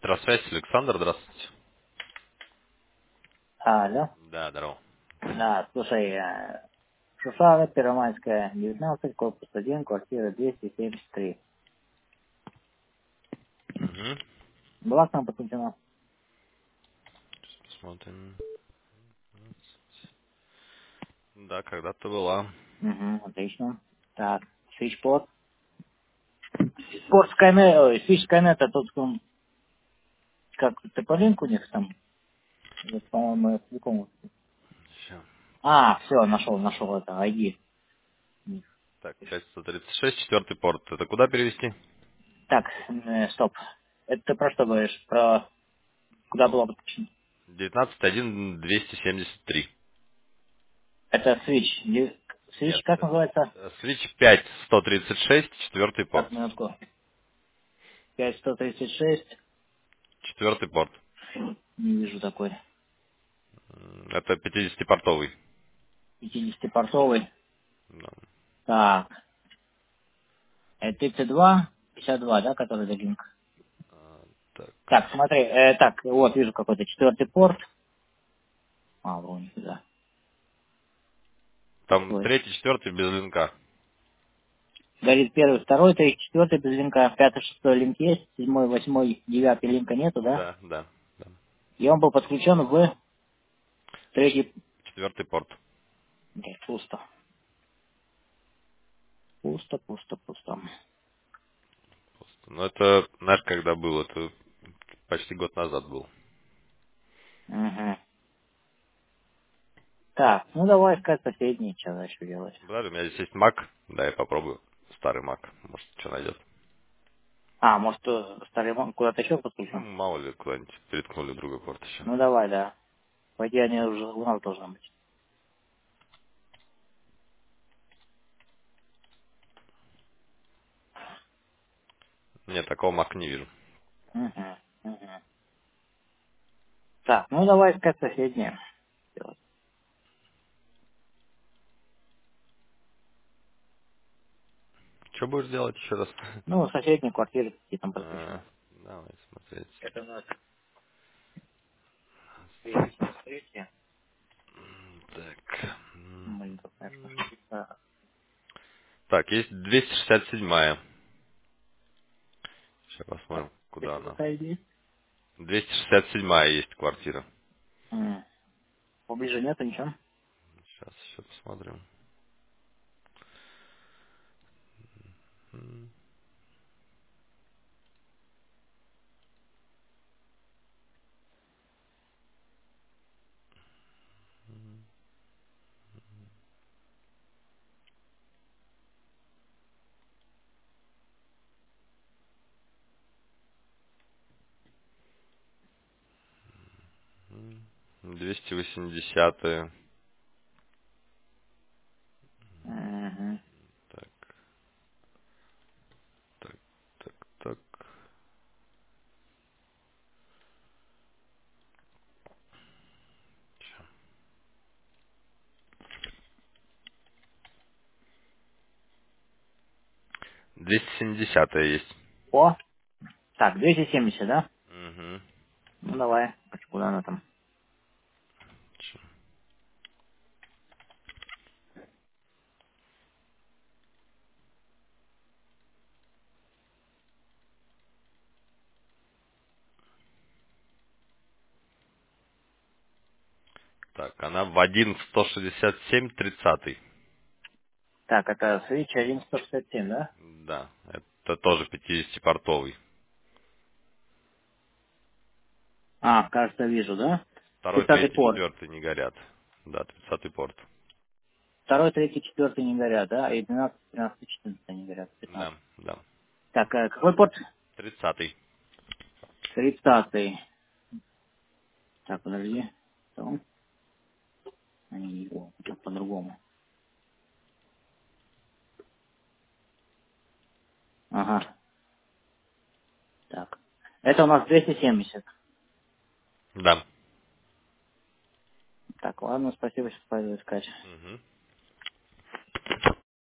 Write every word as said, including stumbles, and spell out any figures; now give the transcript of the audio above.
Электросвязь, Александр, здравствуйте. Алло. Да, здорово. Да, слушай, э, Шушара, Первомайская, девятнадцать, корпус один, квартира двести семьдесят три. Угу. Была к нам подключена? Посмотрим. Да, когда-то была. Угу, отлично. Так, свичпорт. Порт Skynet, ой, свич Skynet, это тот, кто, как, тополинк у них там, вот, по-моему, я целиком. Ща. А, все, нашел, нашел это, ай ди. Так, пять сто тридцать шесть, четвертый порт. Это куда перевести? Так, э, стоп. Это ты про что говоришь? Про куда было подключено? девятнадцать один двести семьдесят три. Это свич. Ди- Свич Нет, как это называется? э, свич пять сто тридцать шесть, четвертый Так, порт. минутку. пять сто тридцать шесть. Четвертый порт. Не вижу такой. М, Это пятидесятипортовый. пятидесятипортовый. Да. Так, это тридцать два, пятьдесят два, да, который за линк. А, Так. Так, смотри, э, так, вот вижу какой-то четвертый порт. А, вон сюда. Там Ой. третий, четвертый без линка. Горит первый, второй, третий, четвертый без линка, пятый, шестой линк есть, седьмой, восьмой, девятый линка нету, да? Да, да, да. И он был подключен в третий. Четвертый порт. Нет, пусто. Пусто, пусто, пусто. Ну это, знаешь, когда был? Это почти год назад был. Угу. Так, ну давай искать соседние, что дальше делать. Да, у меня здесь есть Mac. Да, я попробую. Старый Mac. Может, что найдет. А, может, э, старый мон куда-то еще Ну, подключен? мало ли, куда-нибудь переткнули другой порт еще. Ну давай, да. По идее, они уже у нас должны быть. Нет, такого Mac не вижу. Угу, угу. Так, ну давай искать соседние. Что будешь делать еще раз? Ну, соседние квартиры какие там А, подключены. давай смотреть. Это у нас третье. Так. М, Блин, тут, конечно, м. так. Так, есть двести шестьдесят седьмая. Сейчас А, посмотрим, куда это она. какая здесь? двести шестьдесят седьмая есть квартира. М, Поближе нету ничего? Сейчас еще посмотрим. М, м. двести восемьдесят. Угу. Так, так, так, так. двести семьдесят есть. О, так, двести семьдесят, да? Угу. Ну давай, куда она там? Так, она в один сто шестьдесят семь тридцатый. Так, это свич один сто шестьдесят семь, да? Да, это тоже пятидесятипортовый. А, кажется, вижу, да? Второй, Тридцатый третий, порт. четвертый не горят. Да, тридцатый порт. Второй, третий, четвертый не горят, да? И двенадцать, тринадцать, четырнадцать не горят. Да, пятнадцать. да. Так, э, какой порт? Тридцатый. Тридцатый. Так, подожди. Что? Они его, тут по-другому. Ага, так. Это у нас двести семьдесят. Да. Так, ладно, спасибо, сейчас пойду искать. Угу.